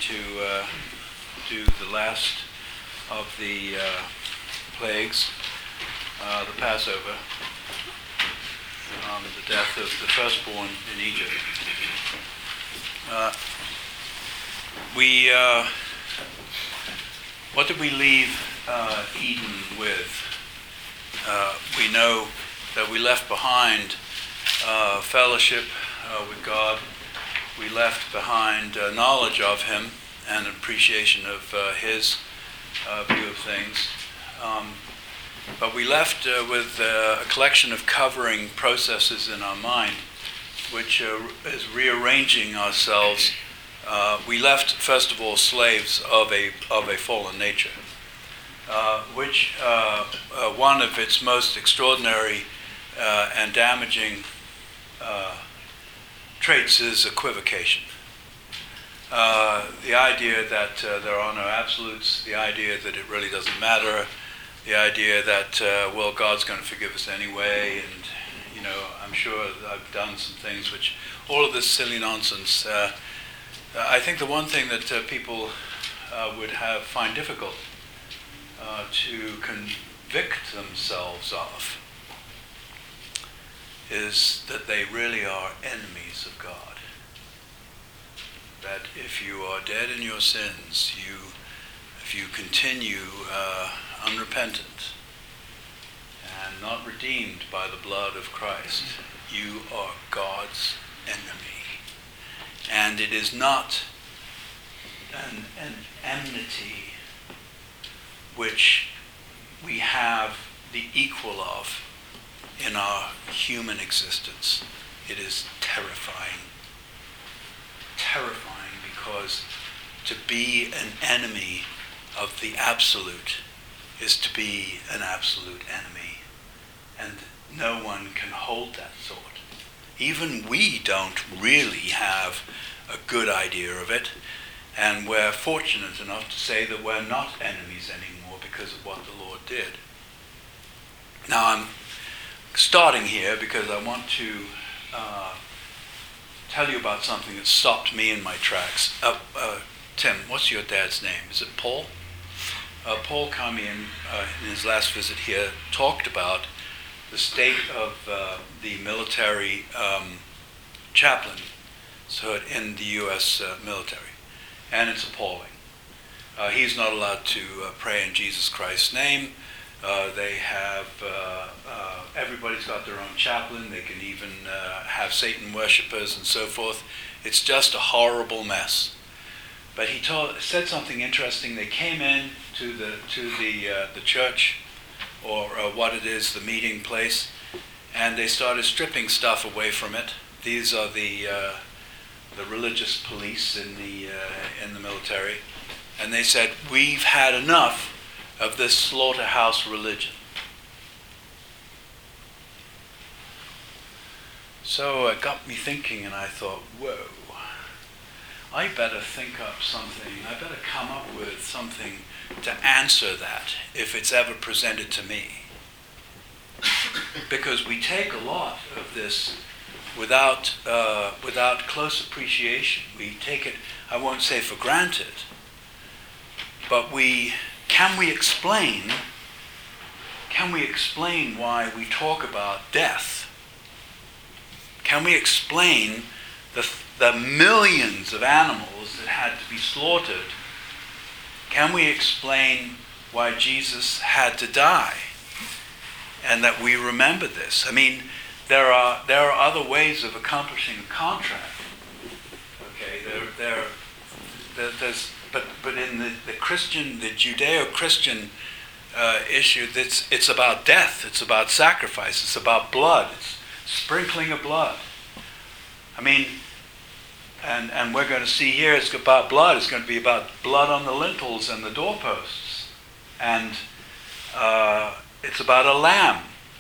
to do the last of the plagues, the Passover, the death of the firstborn in Egypt. What did we leave Eden with? We know that we left behind fellowship with God. We left behind knowledge of Him and appreciation of His view of things. But we left with a collection of covering processes in our mind, which is rearranging ourselves. We left, first of all, slaves of a fallen nature, which one of its most extraordinary and damaging traits is equivocation. The idea that there are no absolutes, the idea that it really doesn't matter, the idea that, well, God's going to forgive us anyway, and, I'm sure I've done some things which, all of this silly nonsense. I think the one thing that people would find difficult to convict themselves of is that they really are enemies of God. That if you are dead in your sins, if you continue unrepentant and not redeemed by the blood of Christ, you are God's enemy. And it is not an enmity which we have the equal of in our human existence. It is terrifying. Terrifying, because to be an enemy of the absolute is to be an absolute enemy. And no one can hold that thought. Even we don't really have a good idea of it, and we're fortunate enough to say that we're not enemies anymore because of what the Lord did. Now I'm starting here because I want to tell you about something that stopped me in my tracks. Tim, what's your dad's name? Is it Paul? Paul Kamian, in his last visit here, talked about the state of the military chaplain in the U.S. military, and it's appalling. He's not allowed to pray in Jesus Christ's name. They have, everybody's got their own chaplain. They can even have Satan worshippers and so forth. It's just a horrible mess. But he said something interesting. They came in to the church, or what it is, the meeting place, and they started stripping stuff away from it. These are the religious police in the military, and they said, "We've had enough of this slaughterhouse religion." So it got me thinking, and I thought, whoa, I better think up something. I better come up with something to answer that if it's ever presented to me. Because we take a lot of this without close appreciation. We take it, I won't say for granted, but can we explain why we talk about death? Can we explain the millions of animals that had to be slaughtered? Can we explain why Jesus had to die? And that we remember this. I mean, there are other ways of accomplishing a contract. Okay, but in the Christian, the Judeo-Christian issue, it's about death. It's about sacrifice. It's about blood. It's sprinkling of blood. I mean, and we're going to see here it's about blood. It's going to be about blood on the lintels and the doorposts. And it's about a lamb,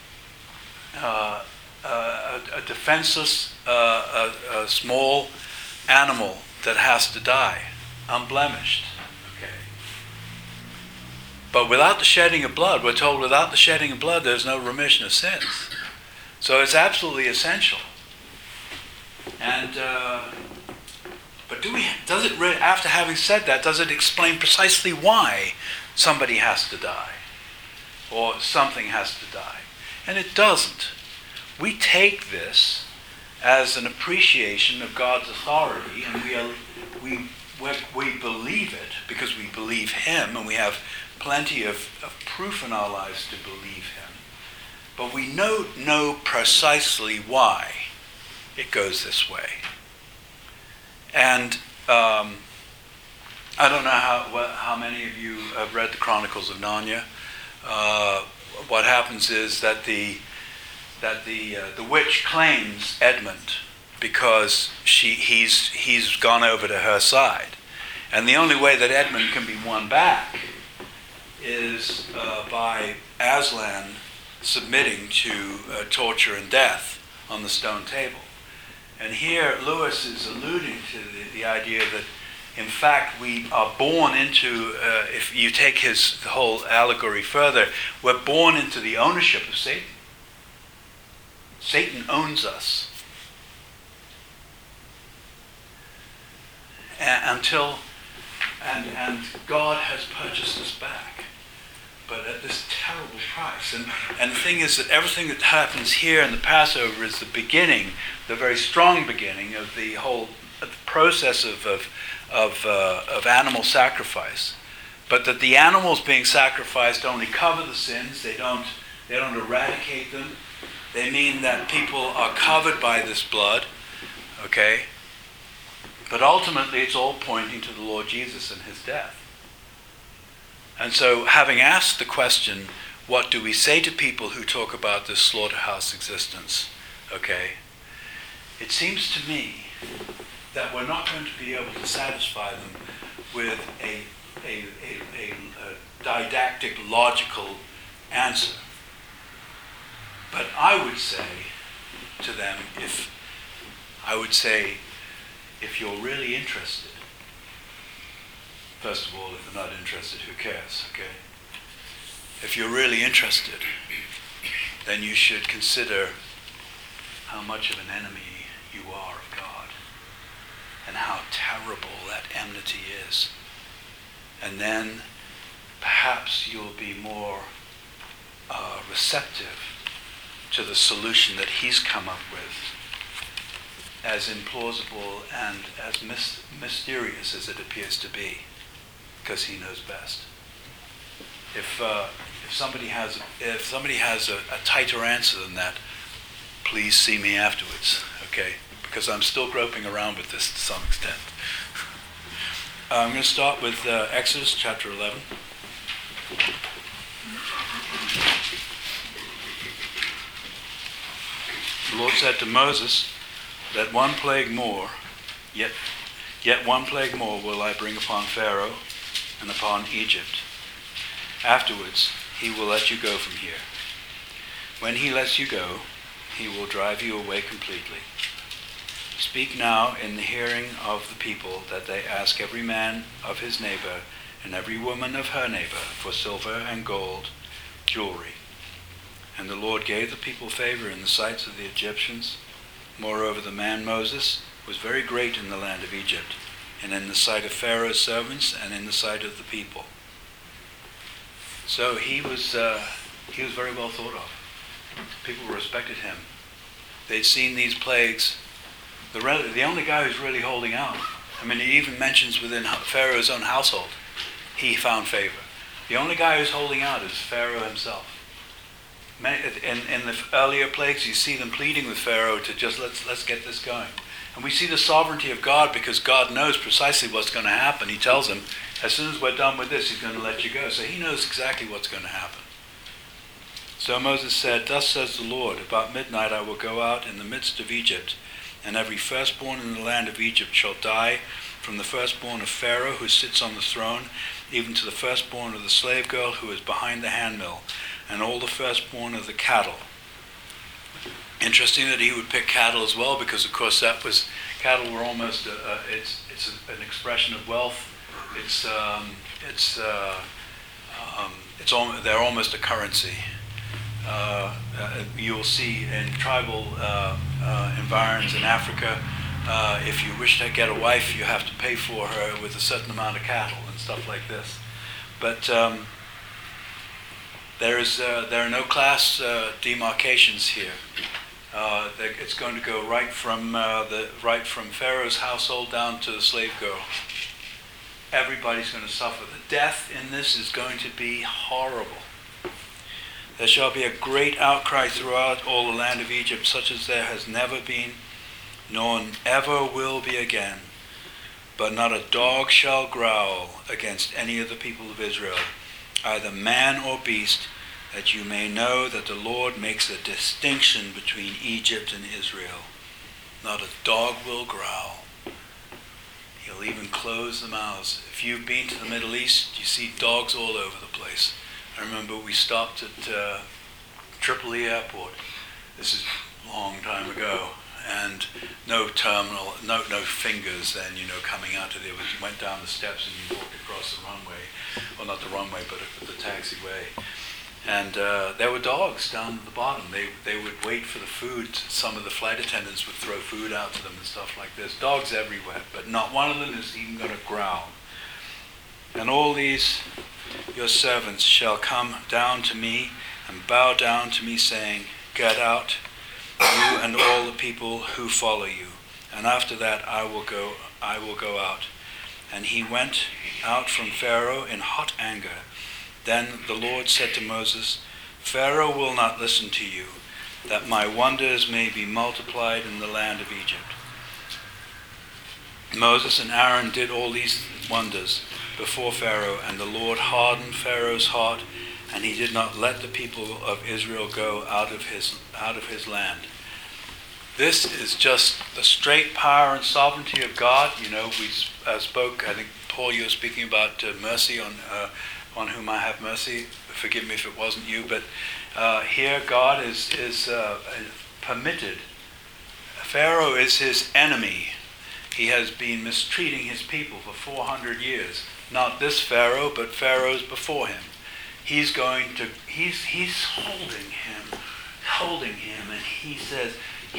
a defenseless, a small animal that has to die, unblemished. Okay. But without the shedding of blood, we're told without the shedding of blood, there's no remission of sins. So it's absolutely essential. And But after having said that, does it explain precisely why somebody has to die? Or something has to die? And it doesn't. We take this as an appreciation of God's authority, and we believe it because we believe Him, and we have plenty of proof in our lives to believe Him. But we don't know precisely why it goes this way. And I don't know how many of you have read the Chronicles of Narnia. What happens is that the witch claims Edmund because he's gone over to her side, and the only way that Edmund can be won back is by Aslan submitting to torture and death on the stone table. And here Lewis is alluding to the idea that, in fact, we are born into, if you take the whole allegory further, we're born into the ownership of Satan. Satan owns us. And God has purchased us back, but at this terrible price. And the thing is that everything that happens here in the Passover is the beginning, the very strong beginning of the whole process of animal sacrifice. But that the animals being sacrificed only cover the sins; they don't eradicate them. They mean that people are covered by this blood, okay? But ultimately it's all pointing to the Lord Jesus and His death. And so, having asked the question, what do we say to people who talk about this slaughterhouse existence, okay? It seems to me that we're not going to be able to satisfy them with a didactic, logical answer. But I would say to them, if you're really interested, first of all, if they're not interested, who cares, okay? If you're really interested, then you should consider how much of an enemy you are of God and how terrible that enmity is. And then perhaps you'll be more receptive to the solution that He's come up with, as implausible and as mysterious as it appears to be, because He knows best. If somebody has a tighter answer than that, please see me afterwards, okay? Because I'm still groping around with this to some extent. I'm going to start with Exodus chapter 11. The Lord said to Moses, "That one plague more, yet one plague more will I bring upon Pharaoh and upon Egypt. Afterwards, he will let you go from here. When he lets you go, he will drive you away completely. Speak now in the hearing of the people that they ask every man of his neighbor and every woman of her neighbor for silver and gold, jewelry." And the Lord gave the people favor in the sight of the Egyptians. Moreover, the man Moses was very great in the land of Egypt, and in the sight of Pharaoh's servants, and in the sight of the people. So he was very well thought of. People respected him. They'd seen these plagues. The only guy who's really holding out, I mean, it even mentions within Pharaoh's own household, he found favor. The only guy who's holding out is Pharaoh himself. In the earlier plagues, you see them pleading with Pharaoh to just let's get this going. And we see the sovereignty of God because God knows precisely what's going to happen. He tells him, as soon as we're done with this, He's going to let you go. So He knows exactly what's going to happen. So Moses said, "Thus says the Lord, about midnight I will go out in the midst of Egypt, and every firstborn in the land of Egypt shall die, from the firstborn of Pharaoh who sits on the throne, even to the firstborn of the slave girl who is behind the handmill, and all the firstborn of the cattle." Interesting that He would pick cattle as well, because of course cattle were almost it's an expression of wealth. They're almost a currency. You'll see in tribal environs in Africa If you wish to get a wife, you have to pay for her with a certain amount of cattle and stuff like this. But there are no class demarcations here. It's going to go right from Pharaoh's household down to the slave girl. Everybody's going to suffer. The death in this is going to be horrible. There shall be a great outcry throughout all the land of Egypt, such as there has never been, nor ever will be again. But not a dog shall growl against any of the people of Israel, either man or beast, that you may know that the Lord makes a distinction between Egypt and Israel. Not a dog will growl. He'll even close the mouths. If you've been to the Middle East, you see dogs all over the place. I remember we stopped at Tripoli Airport. This is a long time ago. And no terminal, no fingers then, coming out of there. You went down the steps and you walked across the runway. Well, not the runway, but the taxiway. And there were dogs down at the bottom. They would wait for the food. Some of the flight attendants would throw food out to them and stuff like this. Dogs everywhere, but not one of them is even going to growl. And all these your servants shall come down to me and bow down to me, saying, Get out, you and all the people who follow you. And after that I will go out. And he went out from Pharaoh in hot anger. Then the Lord said to Moses, Pharaoh will not listen to you, that my wonders may be multiplied in the land of Egypt. Moses and Aaron did all these wonders before Pharaoh, and the Lord hardened Pharaoh's heart, and he did not let the people of Israel go out of his land. This is just the straight power and sovereignty of God. We spoke, I think, Paul, you were speaking about mercy on whom I have mercy. Forgive me if it wasn't you, but here God is permitted. Pharaoh is his enemy. He has been mistreating his people for 400 years. Not this Pharaoh, but Pharaohs before him. He's holding him, and he says,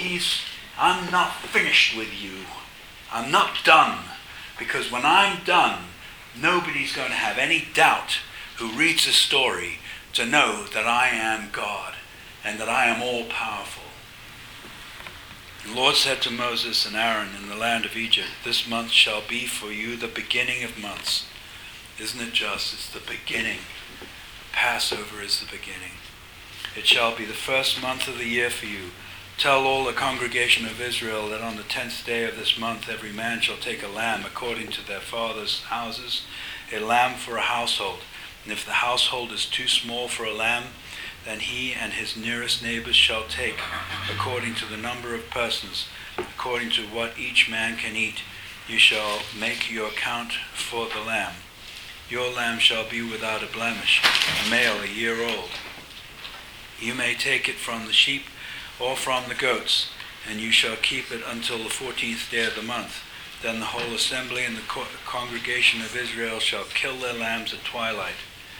I'm not finished with you. I'm not done. Because when I'm done, nobody's going to have any doubt who reads the story to know that I am God and that I am all-powerful. The Lord said to Moses and Aaron in the land of Egypt, This month shall be for you the beginning of months. Isn't it just? It's the beginning. Passover is the beginning. It shall be the first month of the year for you. Tell all the congregation of Israel that on the 10th day of this month every man shall take a lamb according to their father's houses, a lamb for a household. And if the household is too small for a lamb, then he and his nearest neighbors shall take, according to the number of persons, according to what each man can eat. You shall make your account for the lamb. Your lamb shall be without a blemish, a male a year old. You may take it from the sheep or from the goats, and you shall keep it until the 14th day of the month. Then the whole assembly and the congregation of Israel shall kill their lambs at twilight.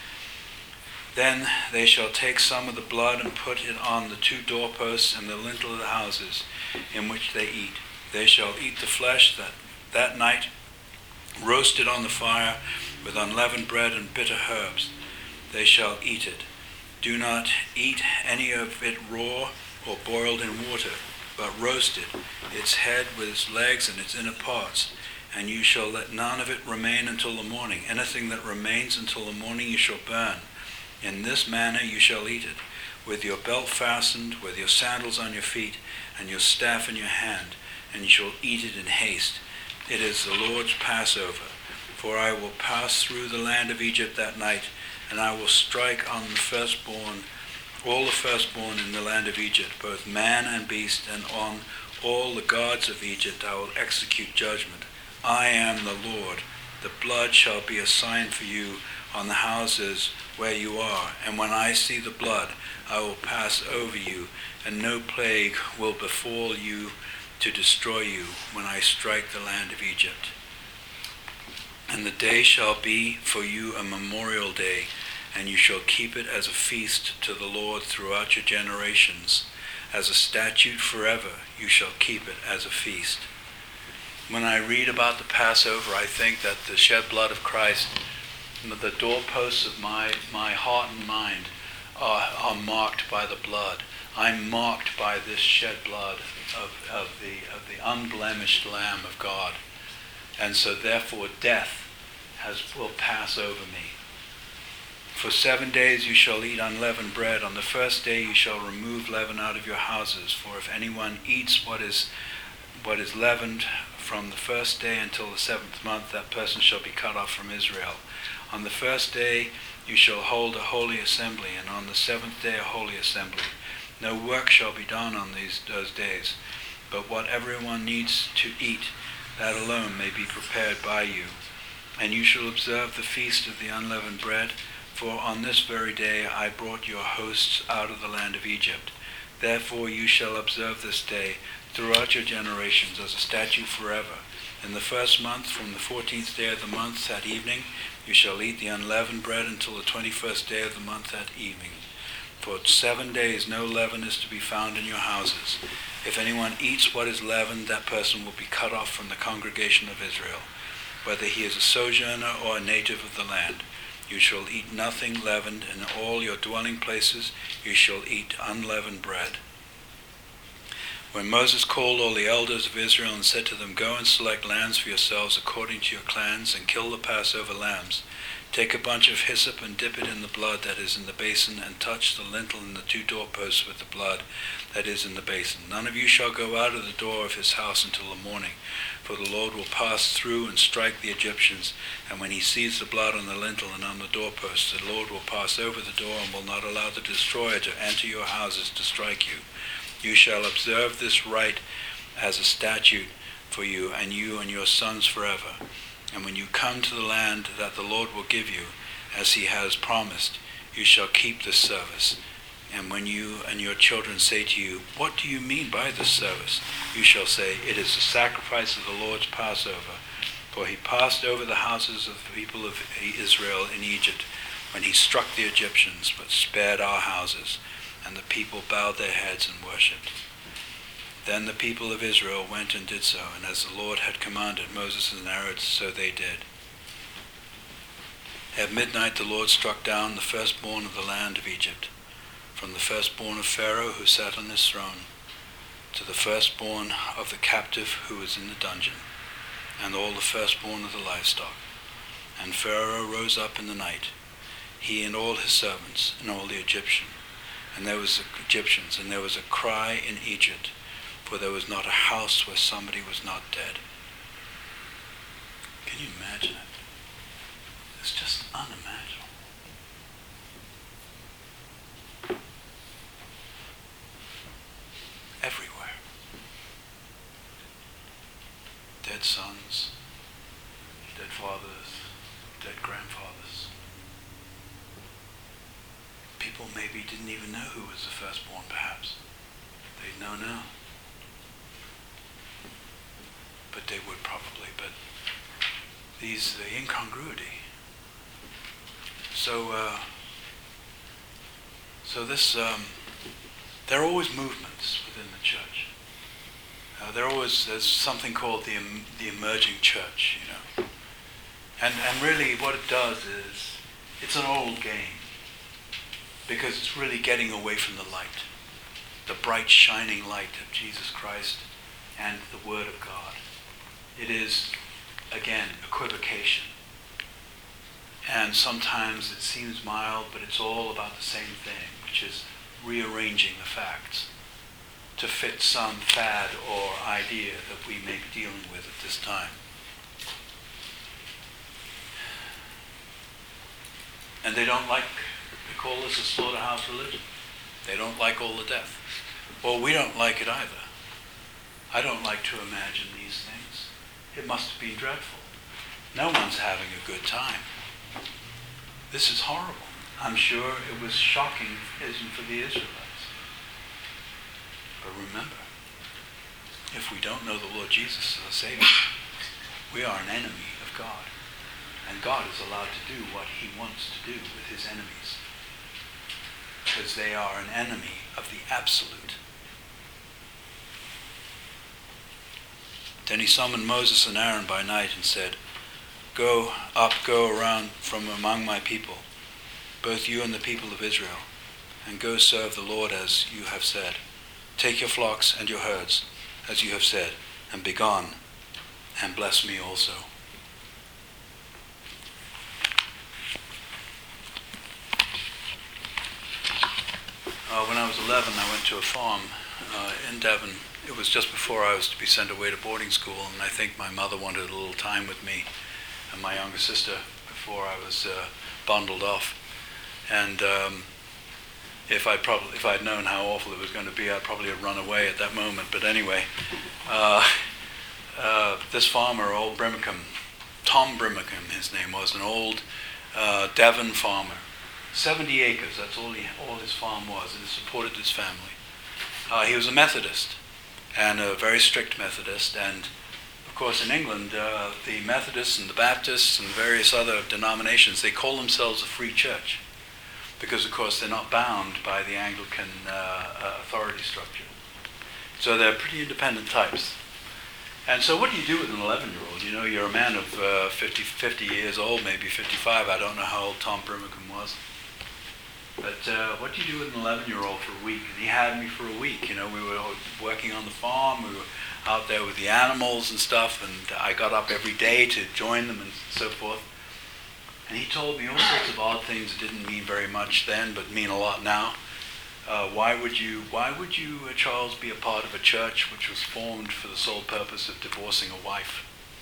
Then they shall take some of the blood and put it on the 2 doorposts and the lintel of the houses in which they eat. They shall eat the flesh that night, roasted on the fire with unleavened bread and bitter herbs. They shall eat it. Do not eat any of it raw or boiled in water, but roasted, its head with its legs and its inner parts. And you shall let none of it remain until the morning. Anything that remains until the morning you shall burn. In this manner you shall eat it, with your belt fastened, with your sandals on your feet, and your staff in your hand, and you shall eat it in haste. It is the Lord's Passover. For I will pass through the land of Egypt that night, and I will strike on the firstborn, all the firstborn in the land of Egypt, both man and beast, and on all the gods of Egypt I will execute judgment. I am the Lord. The blood shall be a sign for you on the houses where you are, and when I see the blood, I will pass over you, and no plague will befall you to destroy you when I strike the land of Egypt. And the day shall be for you a memorial day, and you shall keep it as a feast to the Lord throughout your generations. As a statute forever, you shall keep it as a feast. When I read about the Passover, I think that the shed blood of Christ, the doorposts of my heart and mind are marked by the blood. I'm marked by this shed blood of the unblemished Lamb of God. And so therefore death will pass over me. For 7 days you shall eat unleavened bread. On the first day you shall remove leaven out of your houses. For if anyone eats what is leavened from the first day until the 7th month, that person shall be cut off from Israel. On the first day you shall hold a holy assembly, and on the 7th day a holy assembly. No work shall be done on those days, but what everyone needs to eat, that alone may be prepared by you. And you shall observe the feast of the unleavened bread, for on this very day I brought your hosts out of the land of Egypt. Therefore you shall observe this day throughout your generations as a statute forever. In the first month, from the 14th day of the month at evening, you shall eat the unleavened bread until the 21st day of the month at evening. For 7 days no leaven is to be found in your houses. If anyone eats what is leavened, that person will be cut off from the congregation of Israel, whether he is a sojourner or a native of the land. You shall eat nothing leavened. In all your dwelling places you shall eat unleavened bread. When Moses called all the elders of Israel and said to them, "Go and select lambs for yourselves according to your clans, and kill the Passover lambs. Take a bunch of hyssop and dip it in the blood that is in the basin, and touch the lintel and the 2 doorposts with the blood that is in the basin. None of you shall go out of the door of his house until the morning, for the Lord will pass through and strike the Egyptians. And when he sees the blood on the lintel and on the doorposts, the Lord will pass over the door and will not allow the destroyer to enter your houses to strike you. You shall observe this rite as a statute for you and your sons forever. And when you come to the land that the Lord will give you, as he has promised, you shall keep this service. And when you and your children say to you, 'What do you mean by this service?' you shall say, 'It is the sacrifice of the Lord's Passover. For he passed over the houses of the people of Israel in Egypt when he struck the Egyptians, but spared our houses.' And the people bowed their heads and worshipped. Then the people of Israel went and did so, and as the Lord had commanded Moses and Aaron, so they did. At midnight the Lord struck down the firstborn of the land of Egypt, from the firstborn of Pharaoh who sat on his throne, to the firstborn of the captive who was in the dungeon, and all the firstborn of the livestock. And Pharaoh rose up in the night, he and all his servants, and all the Egyptians. And there was a cry in Egypt, for there was not a house where somebody was not dead." Can you imagine it? It's just unimaginable. Everywhere. Dead sons, dead fathers, dead grandfathers. People maybe didn't even know who was the firstborn, perhaps. They'd know now. But they would probably. But the incongruity. So there are always movements within the church. There's something called the emerging church, And really what it does is, it's an old game. Because it's really getting away from the light, the bright shining light of Jesus Christ and the Word of God. It is, again, equivocation. And sometimes it seems mild, but it's all about the same thing, which is rearranging the facts to fit some fad or idea that we may be dealing with at this time. And they call this a slaughterhouse religion. They don't like all the death. Well, we don't like it either. I don't like to imagine these things. It must have been dreadful. No one's having a good time. This is horrible. I'm sure it was shocking for the Israelites. But remember, if we don't know the Lord Jesus as our Savior, we are an enemy of God. And God is allowed to do what he wants to do with his enemies. Because they are an enemy of the absolute. Then he summoned Moses and Aaron by night and said, "Go up, go around from among my people, both you and the people of Israel, and go serve the Lord as you have said. Take your flocks and your herds, as you have said, and be gone, and bless me also." When I was 11, I went to a farm in Devon. It was just before I was to be sent away to boarding school, and I think my mother wanted a little time with me and my younger sister before I was bundled off. And if I'd known how awful it was going to be, I'd probably have run away at that moment. But anyway, this farmer, old Brimacombe, Tom Brimacombe, his name was, an old Devon farmer. 70 acres, that's all his farm was, and it supported his family. He was a Methodist, and a very strict Methodist, and of course in England, the Methodists and the Baptists and various other denominations, they call themselves a free church, because of course they're not bound by the Anglican authority structure. So they're pretty independent types. And so what do you do with an 11-year-old? You know, you're a man of 50 years old, maybe 55, I don't know how old Tom Brimacombe was. But what do you do with an 11-year-old for a week? And he had me for a week. You know, we were working on the farm. We were out there with the animals and stuff. And I got up every day to join them and so forth. And he told me all sorts of odd things that didn't mean very much then, but mean a lot now. Why would you, Charles, be a part of a church which was formed for the sole purpose of divorcing a wife?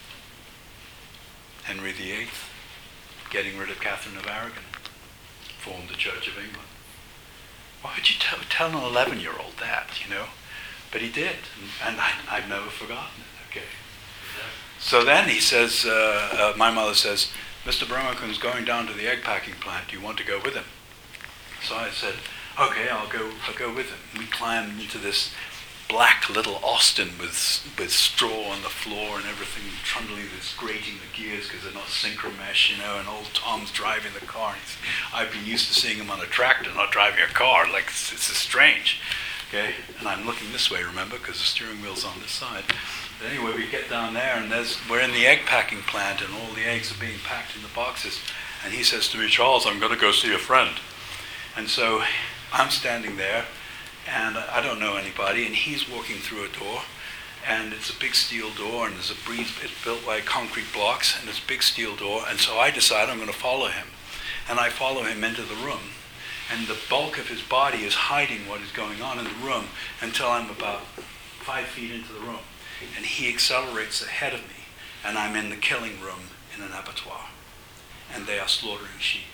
Henry VIII, getting rid of Catherine of Aragon, formed the Church of England. Why would you tell an 11-year-old that, you know? But he did, and I've never forgotten it, okay? So then he says, my mother says, "Mr. Brimacombe's going down to the egg packing plant. Do you want to go with him?" So I said, "Okay, I'll go with him." We climbed into this black little Austin with straw on the floor and everything, trundling this, grating the gears because they're not synchro mesh, you know, and old Tom's driving the car. I've been used to seeing him on a tractor, not driving a car, like it's strange, okay? And I'm looking this way, remember, because the steering wheel's on this side. But anyway, we get down there, and we're in the egg packing plant, and all the eggs are being packed in the boxes. And he says to me, "Charles, I'm going to go see a friend." And so I'm standing there, and I don't know anybody, and he's walking through a door, and it's a big steel door, and there's a breeze, it's built like concrete blocks, and it's a big steel door, and so I decide I'm going to follow him. And I follow him into the room, and the bulk of his body is hiding what is going on in the room until I'm about 5 feet into the room. And he accelerates ahead of me, and I'm in the killing room in an abattoir, and they are slaughtering sheep.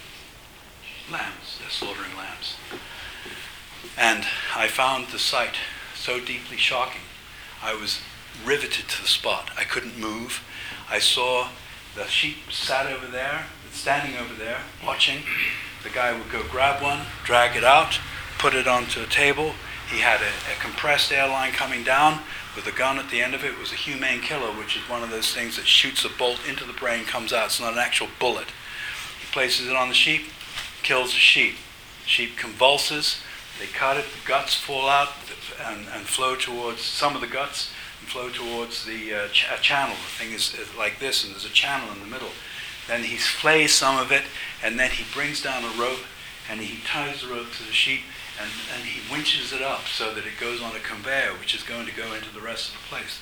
Lambs, they're slaughtering lambs. And I found the sight so deeply shocking. I was riveted to the spot. I couldn't move. I saw the sheep standing over there, watching. The guy would go grab one, drag it out, put it onto a table. He had a compressed air line coming down with a gun at the end of it. It was a humane killer, which is one of those things that shoots a bolt into the brain, comes out. It's not an actual bullet. He places it on the sheep, kills the sheep. Sheep convulses. They cut it, the guts fall out and flow towards, some of the guts, and flow towards the channel. The thing is like this, and there's a channel in the middle. Then he flays some of it, and then he brings down a rope, and he ties the rope to the sheep, and he winches it up so that it goes on a conveyor, which is going to go into the rest of the place.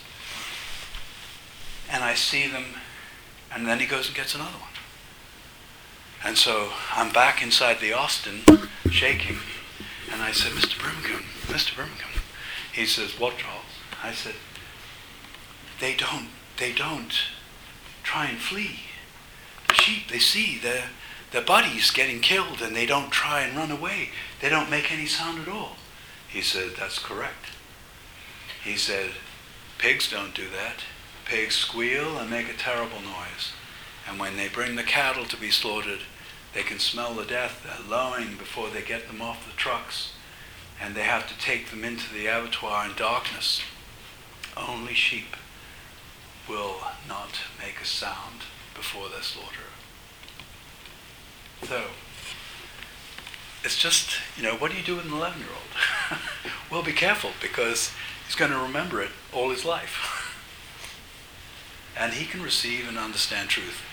And I see them, and then he goes and gets another one. And so I'm back inside the Austin, shaking. And I said, Mr. Brimacombe. He says, "What, Charles?" I said, they don't try and flee. The sheep, they see their buddies getting killed, and they don't try and run away. They don't make any sound at all. He said, "That's correct." He said, "Pigs don't do that. Pigs squeal and make a terrible noise. And when they bring the cattle to be slaughtered, they can smell the death. They're lowing before they get them off the trucks, and they have to take them into the abattoir in darkness. Only sheep will not make a sound before their slaughter." So, it's just, what do you do with an 11-year-old? Well, be careful, because he's going to remember it all his life. and he can receive and understand truth.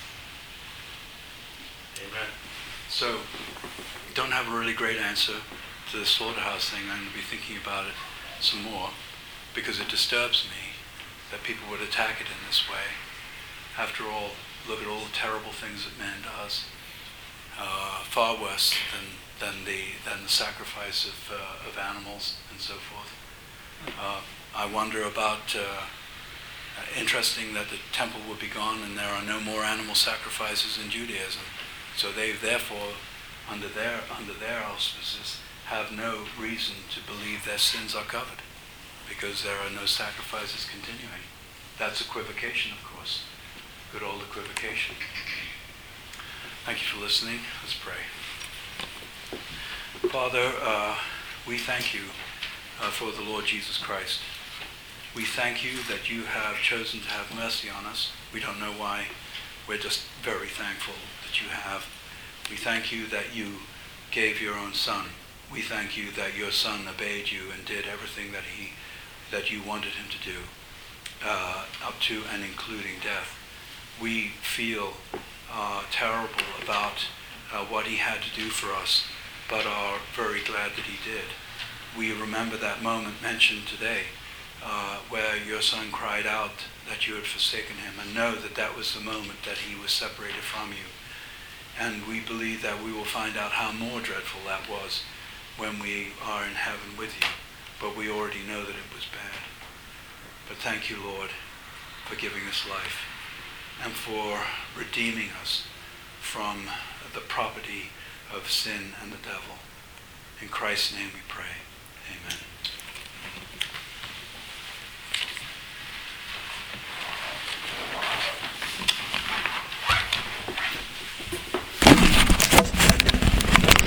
Amen. So, don't have a really great answer to the slaughterhouse thing. I'm going to be thinking about it some more, because it disturbs me that people would attack it in this way. After all, look at all the terrible things that man does. Far worse than the sacrifice of animals and so forth. I wonder about, interesting that the temple would be gone and there are no more animal sacrifices in Judaism. So they therefore, under their auspices, have no reason to believe their sins are covered, because there are no sacrifices continuing. That's equivocation, of course. Good old equivocation. Thank you for listening. Let's pray. Father, we thank you for the Lord Jesus Christ. We thank you that you have chosen to have mercy on us. We don't know why. We're just very thankful that you have. We thank you that you gave your own Son. We thank you that your Son obeyed you and did everything that you wanted him to do, up to and including death. We feel terrible about what he had to do for us, but are very glad that he did. We remember that moment mentioned today, where your Son cried out that you had forsaken him, and know that that was the moment that he was separated from you. And we believe that we will find out how more dreadful that was when we are in heaven with you. But we already know that it was bad. But thank you, Lord, for giving us life and for redeeming us from the property of sin and the devil. In Christ's name we pray. Amen.